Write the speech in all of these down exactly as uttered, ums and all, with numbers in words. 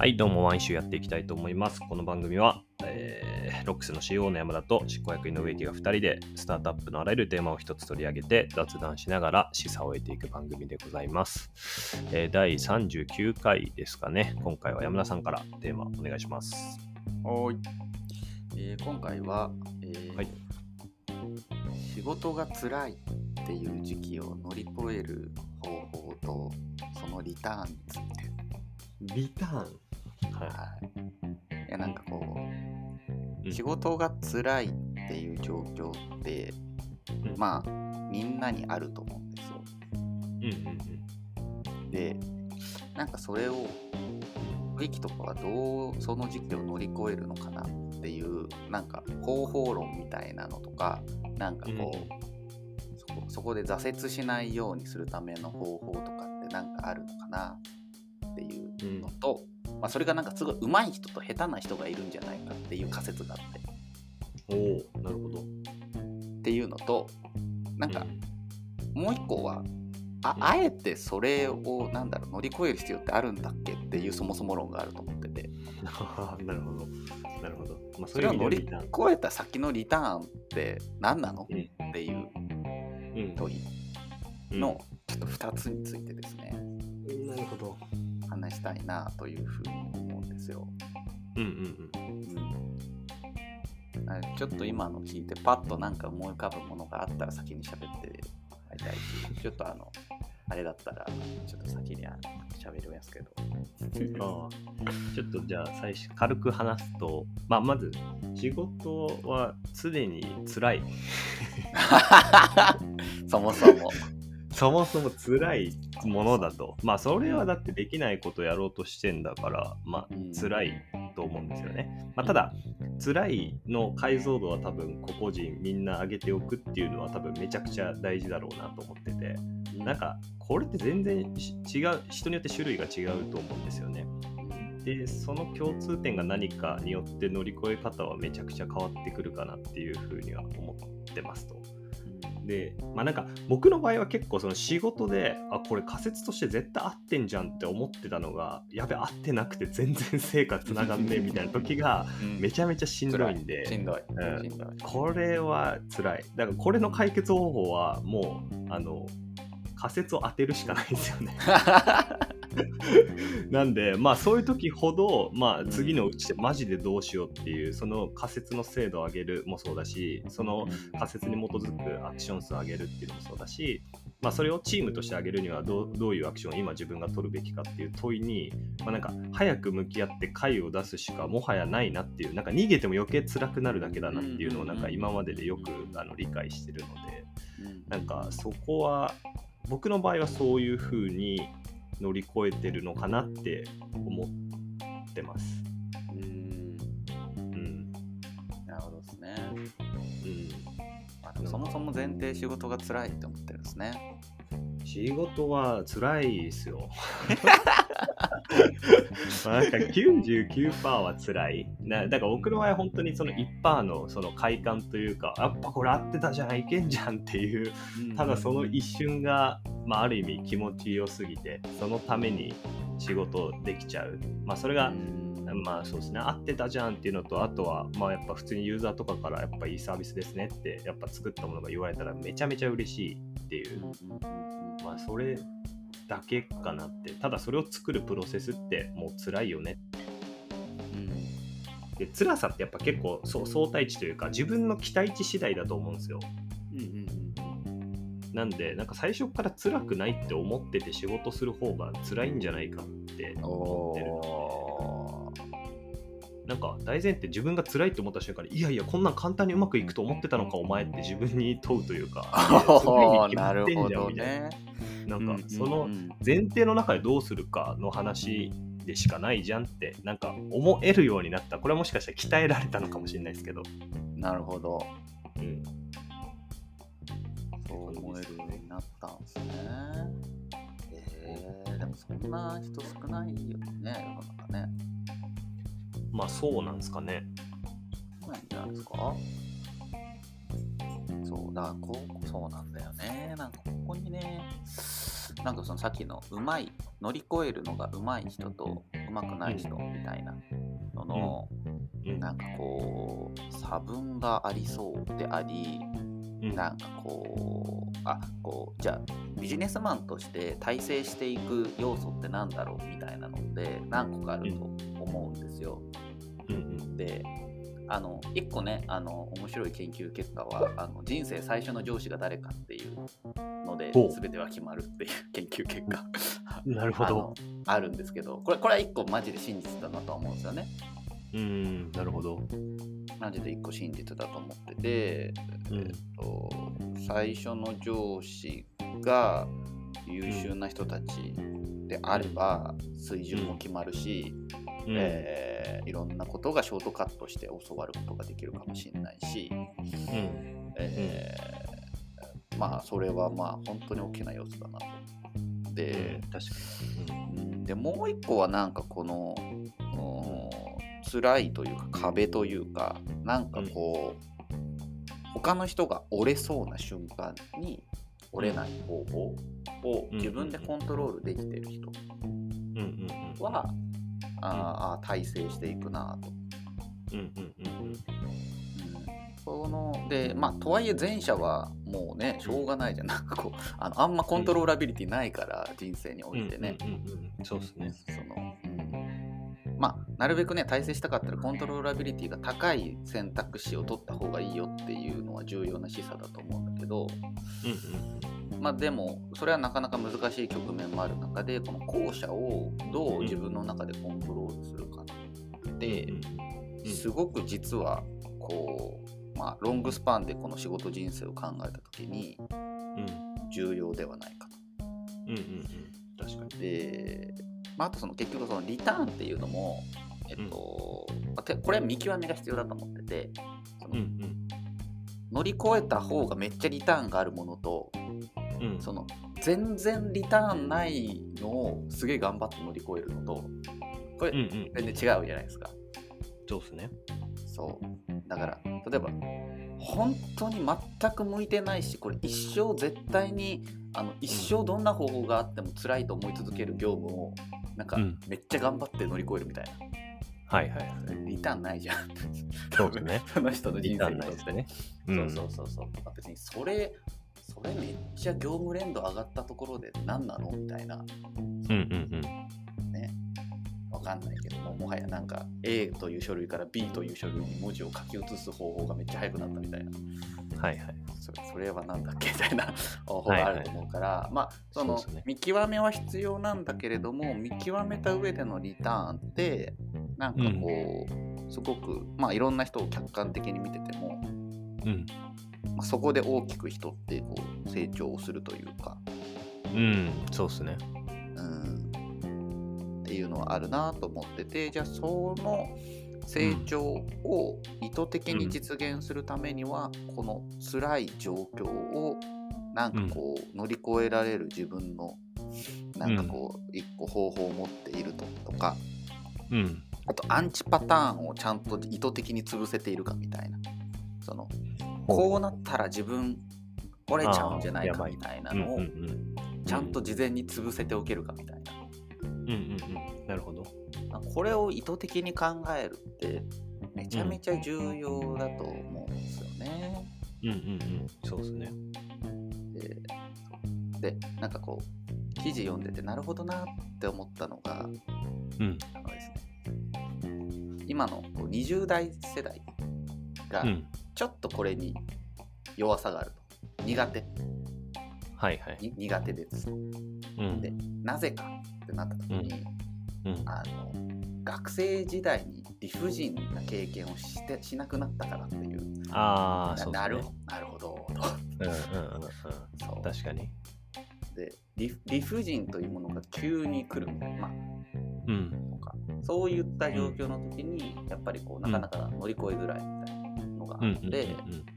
はい、どうも毎週やっていきたいと思います。この番組は、えー、ロックスの シーイーオー の山田と執行役員の植木がふたりでスタートアップのあらゆるテーマを一つ取り上げて雑談しながら示唆を得ていく番組でございます。えー、だいさんじゅうきゅうかいですかね。今回は山田さんからテーマお願いします。 はい、えー、今回は、えーはい、仕事が辛いっていう時期を乗り越える方法とそのリターンについて。 リターン、はい、 はい、いやなんかこう、うん、仕事が辛いっていう状況って、うん、まあみんなにあると思うんですよ。 うんうんうん、 でなんかそれをウィキとかはどうその時期を乗り越えるのかなっていうなんか方法論みたいなのとか、なんかこう、うん、そこ、そこで挫折しないようにするための方法とかってなんかあるのかなっていうのと、うんまあ、それがなんかすごい上手い人と下手な人がいるんじゃないかっていう仮説があって、 おお、なるほどっていうのと、なんかもう一個はあ, あえてそれをなんだろう乗り越える必要ってあるんだっけっていうそもそも論があると思っててなるほどなるほほど、まあ、 それを乗り越えた先のリターンって何なの、うん、っていう問いのちょっとふたつについてですね、 うん、なるほど話したいなというふうに思うんですよ。 うんうんうん、 うん、ちょっと今の聞いてパッとなんか思い浮かぶものがあったら先に喋ってもらいたいし、ちょっとあのあれだったらちょっと先に喋るんですけどあちょっとじゃあ最初軽く話すと、まあ、まず仕事は常に辛いそもそもそもそも辛いものだと、まあそれはだってできないことやろうとしてんだから、まあ辛いと思うんですよね。まあただ辛いの解像度は多分個々人みんな上げておくっていうのは多分めちゃくちゃ大事だろうなと思ってて、なんかこれって全然違う、人によって種類が違うと思うんですよね。でその共通点が何かによって乗り越え方はめちゃくちゃ変わってくるかなっていうふうには思ってますと。で、まあなんか僕の場合は結構その仕事であこれ仮説として絶対合ってんじゃんって思ってたのがやべ合ってなくて全然成果つながんねえみたいな時がめちゃめちゃしんどいんで、 しんどい、 うん、 しんどいこれは辛い。だからこれの解決方法はもうあの仮説を当てるしかないんですよねなんでまあそういう時ほど、まあ、次のうちでマジでどうしようっていうその仮説の精度を上げるもそうだし、その仮説に基づくアクション数を上げるっていうのもそうだし、まあ、それをチームとして上げるにはど う, どういうアクションを今自分が取るべきかっていう問いに、まあ、なんか早く向き合って解を出すしかもはやないなっていう、なんか逃げても余計辛くなるだけだなっていうのをなんか今まででよくあの理解してるので、なんかそこは僕の場合はそういう風に乗り越えてるのかなって思ってます。 うーん、うん、なるほどですね。うん、まあ、そもそも前提仕事が辛いって思ってるんですね。 仕事は辛いですよ。なんか きゅうじゅうきゅうパーセント は辛いな。だから僕の場合は本当にその いちパーセント のその快感というか、やっぱこれ合ってたじゃん、いけんじゃんっていう、ただその一瞬が、まあ、ある意味気持ちよすぎてそのために仕事できちゃう。まあそれがまあそうですね、合ってたじゃんっていうのと、あとはまあやっぱ普通にユーザーとかからやっぱいいサービスですねってやっぱ作ったものが言われたらめちゃめちゃ嬉しいっていう、まあそれだけかなって。ただそれを作るプロセスってもう辛いよね、うん、で辛さってやっぱ結構そう相対値というか自分の期待値次第だと思うんですよ、うんうんうん、なんでなんか最初から辛くないって思ってて仕事する方が辛いんじゃないかって思ってるので、なんか大前提自分が辛いって思った瞬間にいやいやこんなん簡単にうまくいくと思ってたのかお前って自分に問うというか辛いに決まってんじゃんみたいな、 なんかその前提の中でどうするかの話でしかないじゃんってなんか思えるようになった。これはもしかしたら鍛えられたのかもしれないですけど。 なるほど、 うん、 そう思えるようになったんですね。えー、でもそんな人少ないよね、世の中ね。 まあそうなんですかね。 そうなんじゃないですか。そうだ、こうそうなんだよね。なんかここにね、なんかそのさっきのうまい乗り越えるのがうまい人とう上手くない人みたいなのの、 うん、 なんかこう差分がありそうであり、 うん、 なんかこうあこうじゃあビジネスマンとして大成していく要素ってなんだろうみたいなのって何個かあると思うんですよ。 うんうん、 であのいっこね、あの面白い研究結果はあの人生最初の上司が誰かっていうので全ては決まるっていう研究結果なるほどあ, あるんですけど、これこれはいっこマジで真実だなと思うんですよね。 うん、なるほど。 マジでいっこ真実だと思ってて、 うん、 えっと、最初の上司が優秀な人たちであれば水準も決まるし、うんえー、いろんなことがショートカットして教わることができるかもしれないし、うんえー、まあそれはまあ本当に大きな要素だなと。で、 うん、確かに、うん、でもう一個はなんかこの、辛いというか壁というか、なんかこう、うん、他の人が折れそうな瞬間に折れない方法を自分でコントロールできてる人は、ああ大成していくなと。うんうんうんうん。そのでまあとはいえ前者はもうねしょうがないじゃん。なんかこうあのあんまコントローラビリティないから人生においてね。 うんうんうんうん、そうですね。 その、うん、まあなるべくね大成したかったらコントローラビリティが高い選択肢を取った方がいいよっていうのは重要な示唆だと思うんだけど。うんうん、まあでもそれはなかなか難しい局面もある中でこの後者をどう自分の中でコントロールするかってすごく実はこうまあロングスパンでこの仕事人生を考えた時に重要ではないかと。うんうんうん、確かに。で、まあ、あとその結局そのリターンっていうのもえっと、うん、これは見極めが必要だと思ってて、その、うんうん、乗り越えた方がめっちゃリターンがあるものと、うん、その全然リターンないのをすげえ頑張って乗り越えるのとこれ全然違うじゃないですか。 そうですね。 そうだから例えば本当に全く向いてないしこれ一生絶対にあの一生どんな方法があっても辛いと思い続ける業務をなんかめっちゃ頑張って乗り越えるみたいな、うん、はいはいはいリターンないじゃん。 そうですね。 その人の人生にとってね、 うん、 そうそうそうそう、まあ、別にそれそれめっちゃ業務連動上がったところで何なのみたいな、うんうんうんね、わかんないけどももはやなんか A という書類から B という書類に文字を書き写す方法がめっちゃ早くなったみたいな、はいはい、それ、それはなんだっけみたいな方法があると思うから、はいはい、まあそのそ、ね、見極めは必要なんだけれども見極めた上でのリターンってなんかこう、うん、すごくまあいろんな人を客観的に見てても、うんまあ、そこで大きく人ってこう成長をするというか、 うん、そうですね、 うん、っていうのはあるなと思ってて、じゃあその成長を意図的に実現するためには、うん、この辛い状況をなんかこう乗り越えられる自分のなんかこう一個方法を持っているととか、うん、あとアンチパターンをちゃんと意図的に潰せているかみたいな、そのこうなったら自分折れちゃうんじゃないかみたいなのをちゃんと事前に潰せておけるかみたいな、うんうんうん、なるほど。これを意図的に考えるってめちゃめちゃ重要だと思うんですよね。うんうんうん、そうですね。で、でなんかこう記事読んでてなるほどなって思ったのが、うん、あのですね、今のこうにじゅう代世代がちょっとこれに弱さがあると、苦手、はいはい、苦手です、うん、でなぜかってなった時に、うんうん、あの学生時代に理不尽な経験をしてしなくなったからっていう、あー、なるほどなるほどと、うんうんうんうん、そう確かに。で 理, 理不尽というものが急に来るみたいな、まあうん、とかそういった状況の時にやっぱりこうなかなか乗り越えづらいみたいなのがあって、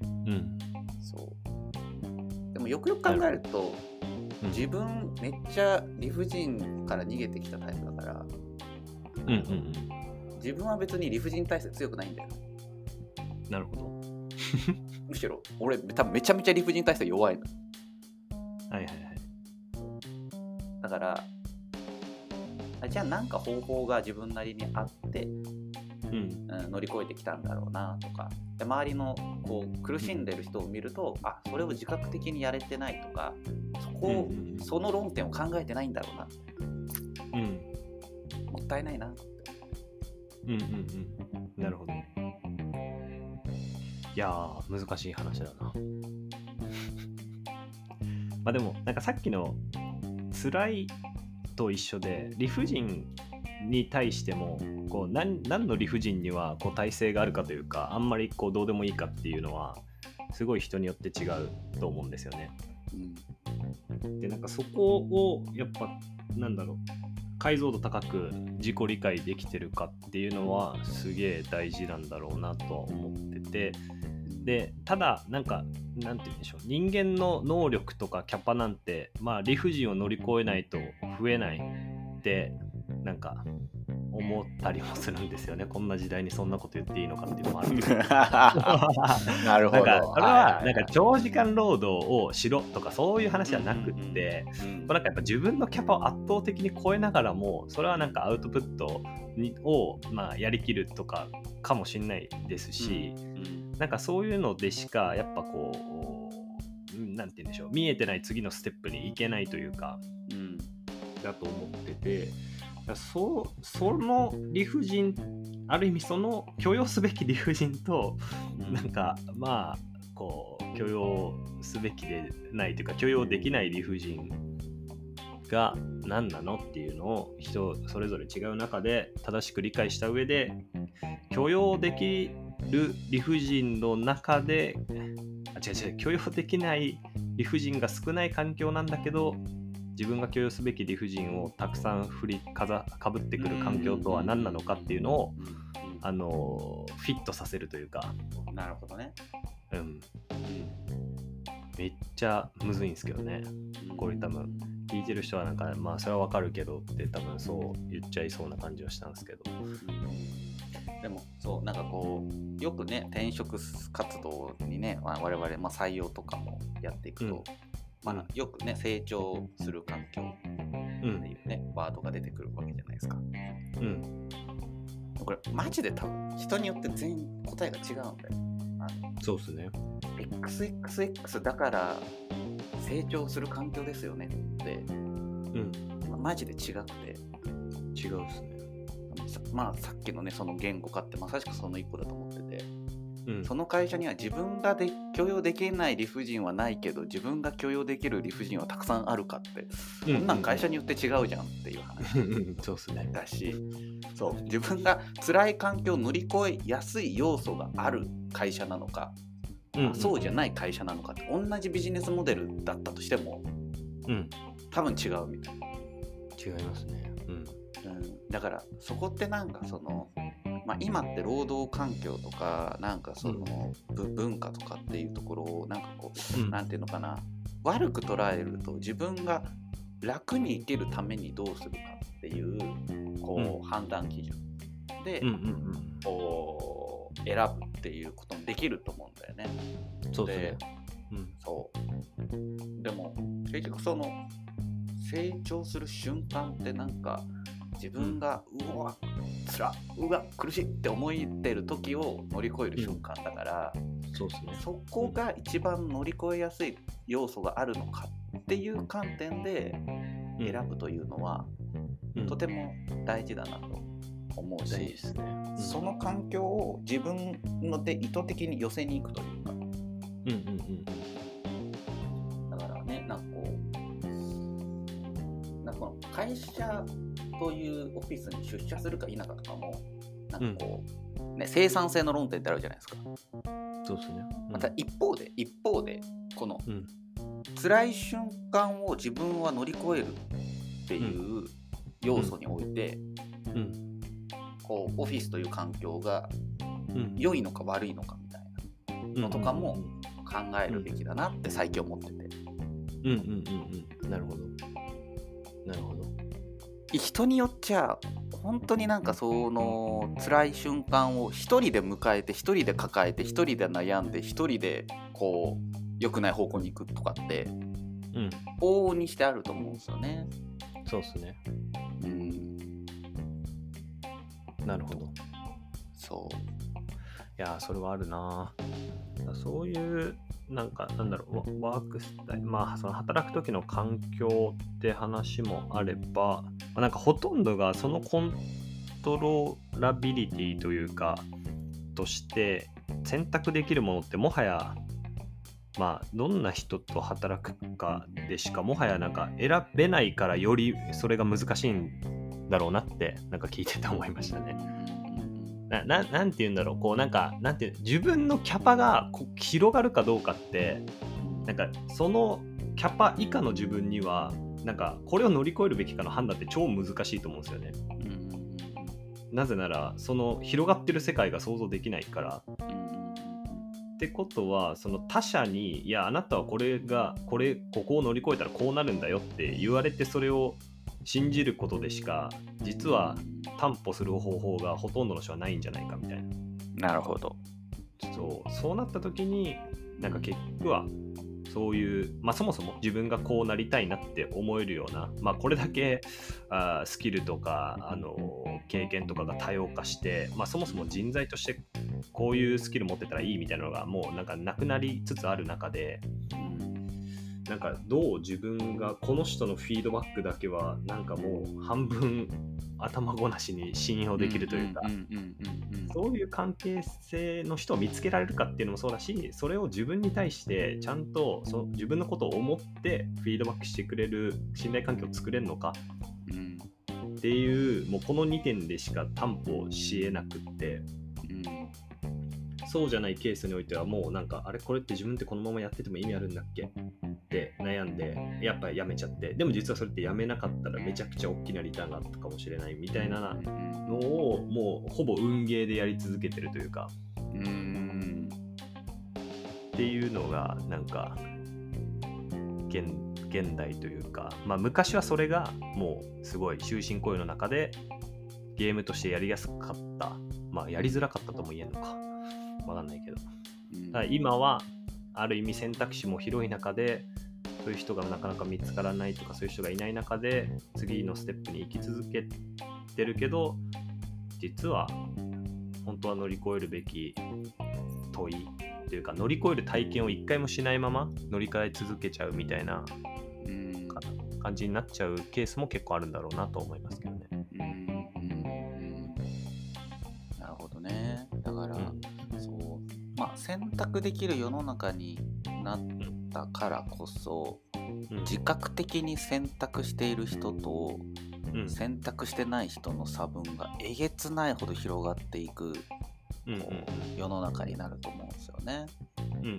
そうでもよくよく考えると、うん、自分めっちゃ理不尽から逃げてきたタイプだから、うんうんうん、自分は別に理不尽体制強くないんだよ。なるほど。むしろ俺多分めちゃめちゃ理不尽体制弱いの。はいはいはい。だからじゃあなんか方法が自分なりにあって、 うんうん、乗り越えてきたんだろうなとか、で周りのこう苦しんでる人を見ると、あ、それを自覚的にやれてないとか、そこを、 うんうん、 その論点を考えてないんだろうな、 うん、 もったいないな。 うんうんうん、なるほど。いやー難しい話だな。まあでもなんかさっきの辛いと一緒で、理不尽に対してもこう 何, 何の理不尽にはこう耐性があるかというか、あんまりこうどうでもいいかっていうのはすごい人によって違うと思うんですよね。うん、でなんかそこをやっぱなんだろう、解像度高く自己理解できてるかっていうのはすげえ大事なんだろうなとは思ってて、でただなんかなんて言うんでしょう、人間の能力とかキャパなんて、まあ理不尽を乗り越えないと増えないってなんか思ったりもするんですよね。こんな時代にそんなこと言っていいのかっていうのもあるんですなるほど。 なんかそれはなんか長時間労働をしろとかそういう話はなくって、うんうんうん、なんかやっぱ自分のキャパを圧倒的に超えながらも、それはなんかアウトプットにをまあやりきるとかかもしれないですし、うんうん、なんかそういうのでしかやっぱこうなんて言うんでしょう、見えてない次のステップに行けないというか、うん、だと思ってて、そ, その理不尽、ある意味その許容すべき理不尽と、うん、なんかまあこう許容すべきでないというか許容できない理不尽が何なのっていうのを人それぞれ違う中で正しく理解した上で、許容できる理不尽の中で、あ違う違う許容できない理不尽が少ない環境なんだけど、自分が許容すべき理不尽をたくさん振りかざかぶってくる環境とは何なのかっていうのを、あのフィットさせるというか。 なるほどね。 うん。めっちゃむずいんですけどね。これ多分聞いてる人はなんかまあそれはわかるけどって多分そう言っちゃいそうな感じはしたんですけど。 でもそうなんかこうよくね転職活動にね、まあ、我々、まあ、採用とかもやっていくと。うんまあ、よくね成長する環境っていうね、うん、ワードが出てくるわけじゃないですか。うん。これマジで多分人によって全員答えが違うんだよ。あのそうですね。 エックスエックスエックス だから成長する環境ですよねって、うんまあ、マジで違くて。 違うですね。 まあさっきのねその言語化ってまさしくその一個だと思ってて。うん、その会社には自分がで許容できない理不尽はないけど自分が許容できる理不尽はたくさんあるかって、うんうん、こんなん会社によって違うじゃんっていう話そうですね。 だし、そう自分が辛い環境を乗り越えやすい要素がある会社なのか、うんうん、そうじゃない会社なのかって同じビジネスモデルだったとしても、うん、多分違うみたいな。 違いますね、うんうん、 だからそこってなんかそのまあ、今って労働環境とかなんかその、うん、文化とかっていうところをなんかこう、うん、なんていうのかな悪く捉えると自分が楽に生きるためにどうするかっていうこう、うん、判断基準で、うんうんうん、こう選ぶっていうこともできると思うんだよね。 そうですね。 うん、そうでも結局その成長する瞬間ってなんか自分が、うん、うわつらうわ苦しいって思ってる時を乗り越える瞬間だから、うん、そうですね、そこが一番乗り越えやすい要素があるのかっていう観点で選ぶというのは、うん、とても大事だなと思うし、ですね、うん、その環境を自分ので意図的に寄せに行くというか、うんうんうん、だからねなんかこうなんかこの会社というオフィスに出社するか否かとかもなんかこう、うんね、生産性の論点ってあるじゃないですか。 そうですね、うん、 また一方で一方でこの、うん、辛い瞬間を自分は乗り越えるっていう要素において、うんうん、こうオフィスという環境が良いのか悪いのかみたいなのとかも考えるべきだなって最近思ってて、うんうんうんうん、なるほどなるほど。 人によっちゃ本当になんかその辛い瞬間を一人で迎えて一人で抱えて一人で悩んで一人でこう良くない方向に行くとかってうん往々にしてあると思うんですよね。 そうですね。 うんなるほど。 そう。 いやそれはあるな。そういうなんかなんだろうワークスタイル、まあその働く時の環境って話もあれば、なんかほとんどがそのコントローラビリティというかとして選択できるものってもはやまあどんな人と働くかでしかもはやなんか選べないからよりそれが難しいんだろうなってなんか聞いてて思いましたね。な, な, なんて言うんだろうこうなんかなんて自分のキャパがこ広がるかどうかってなんかそのキャパ以下の自分にはなんかこれを乗り越えるべきかの判断って超難しいと思うんですよね。なぜならその広がってる世界が想像できないから。ってことはその他者にいやあなたはこれがこれここを乗り越えたらこうなるんだよって言われてそれを信じることでしか実は担保する方法がほとんどの人はないんじゃないかみたいな。 なるほど。 そうそうなった時になんか結局はそういう、まあ、そもそも自分がこうなりたいなって思えるような、まあ、これだけあスキルとかあの経験とかが多様化して、まあ、そもそも人材としてこういうスキル持ってたらいいみたいなのがもうなんかなくなりつつある中で、なんかどう自分がこの人のフィードバックだけはなんかもう半分頭ごなしに信用できるというか、そういう関係性の人を見つけられるかっていうのもそうだし、それを自分に対してちゃんとそ自分のことを思ってフィードバックしてくれる信頼関係を作れるのかっていう、もうこのにてんでしか担保しえなくって、そうじゃないケースにおいてはもうなんかあれこれって自分ってこのままやってても意味あるんだっけって悩んでやっぱりやめちゃって、でも実はそれってやめなかったらめちゃくちゃ大きなリターンがあったかもしれないみたいなのをもうほぼ運ゲーでやり続けてるというか、うーんっていうのがなんか 現, 現代というか、まあ昔はそれがもうすごい終身雇用の中でゲームとしてやりやすかった、まあやりづらかったとも言えるのかわかんないけど、ただ今はある意味選択肢も広い中でそういう人がなかなか見つからないとかそういう人がいない中で次のステップに行き続けてるけど、実は本当は乗り越えるべき問いというか乗り越える体験を一回もしないまま乗り換え続けちゃうみたいな感じになっちゃうケースも結構あるんだろうなと思いますけどね。 うんうんうん、なるほどね。だから、うん、そうまあ選択できる世の中になったからこそ、うん、自覚的に選択している人と、うん、選択してない人の差分がえげつないほど広がっていく、うんうん、世の中になると思うんですよね。 うんうんうんうん、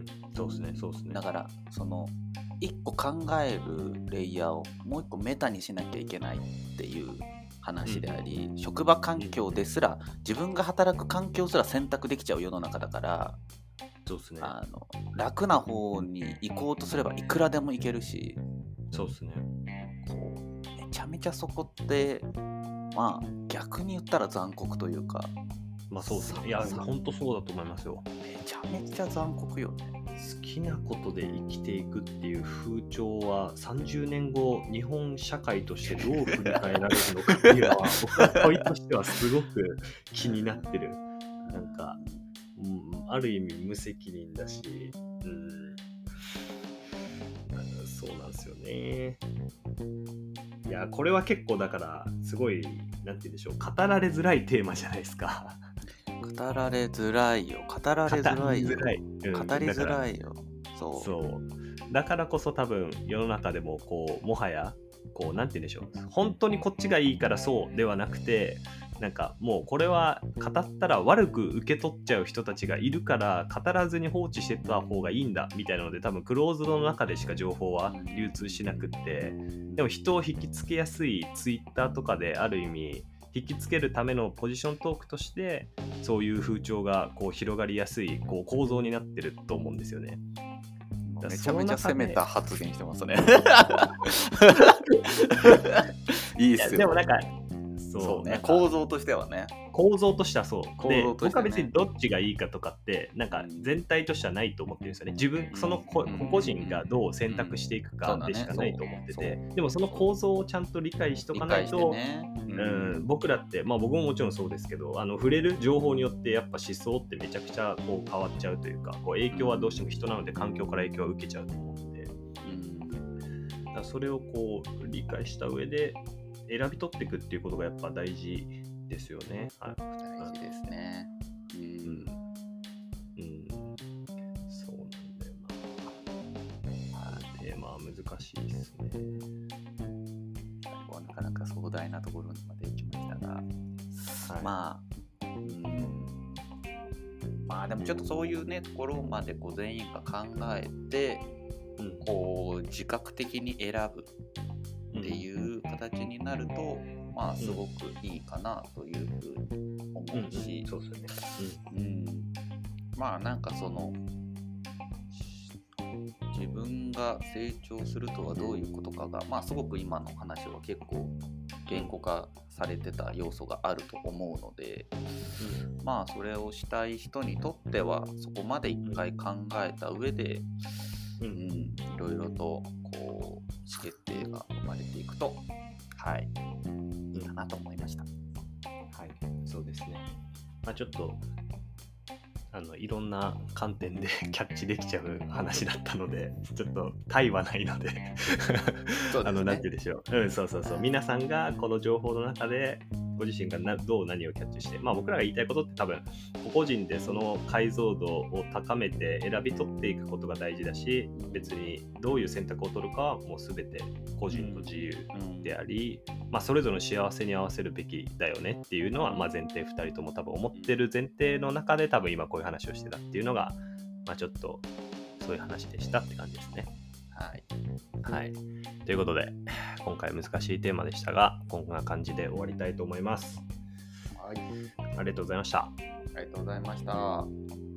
そうですねそうですね。 だからその一個考えるレイヤーをもう一個メタにしなきゃいけないっていう話であり、うん、職場環境ですら自分が働く環境すら選択できちゃう世の中だから、 そうですね、 あの楽な方に行こうとすればいくらでも行けるし、 そうですね、 こうめちゃめちゃそこってまあ逆に言ったら残酷というか、 まあそうですね、いや本当そうだと思いますよ。 めちゃめちゃ残酷よね。 好きなことで生きていくっていう風潮はさんじゅうねんご日本社会としてどう振り返られるのかっていうのは僕は問いとしてはすごく気になってる。なんか、うん、ある意味無責任だし、うん、そうなんですよね。いやこれは結構だからすごいなんて言うんでしょう、語られづらいテーマじゃないですか。 語られづらいよ語られづらいよ語りづらいよ、 そうそうだからこそ多分世の中でもこうもはやこうなんて言うんでしょう、本当にこっちがいいからそうではなくて、なんかもうこれは語ったら悪く受け取っちゃう人たちがいるから語らずに放置してた方がいいんだみたいなので、多分クローズドの中でしか情報は流通しなくって、でも人を引きつけやすいツイッターとかである意味引きつけるためのポジショントークとしてそういう風潮がこう広がりやすいこう構造になってると思うんですよね。 めちゃめちゃ攻めた発言してますね。いいっすよ。 でもなんかそうそうね、 なんか構造としてはね。 構造としてはそう構で、 造としてね僕は別にどっちがいいかとかってなんか全体としてはないと思ってるんですよね。自分その個うん個々人がどう選択していくかでしかないと思ってて、でもその構造をちゃんと理解しとかないと、 ね、 うん、僕らってまあ僕ももちろんそうですけど、あの触れる情報によってやっぱ思想ってめちゃくちゃこう変わっちゃうというか、こう影響はどうしても人なので環境から影響を受けちゃうと思うので、だからそれをこう理解した上で選び取っていくっていうことがやっぱ大事ですよね。はい、 大事ですね。うん、うん、 そうなんだよな。はい、テーマは難しいですね。 なかなか壮大なところまで行きましたが、はい、まあ、うん、まあでもちょっとそういうねところまでこう全員が考えて、うん、こう自覚的に選ぶっていう形になると、まあすごくいいかなというふうに思うし、 そうですね。 うん、まあなんかその自分が成長するとはどういうことかが、まあすごく今の話は結構言語化されてた要素があると思うので、うん、まあそれをしたい人にとってはそこまで一回考えた上で、うんうん、いろいろとこう意思決定が生まれていくと、はい、いいかなと思いました。 はい、そうですね。まあちょっとあのいろんな観点でキャッチできちゃう話だったので、ちょっと対はないのでそうですね、あのなんて言うでしょう、うん、そうそうそう、皆さんがこの情報の中でご自身がなどう何をキャッチして、まあ僕らが言いたいことって多分個々人でその解像度を高めて選び取っていくことが大事だし、別にどういう選択を取るかはもう全て個人の自由であり、まあそれぞれの幸せに合わせるべきだよねっていうのはまあ前提ふたりとも多分思ってる前提の中で多分今こういう話をしてたっていうのが、まあちょっとそういう話でしたって感じですね。はい、はい、ということで今回難しいテーマでしたが、こんな感じで終わりたいと思います。はい、ありがとうございました。 ありがとうございました。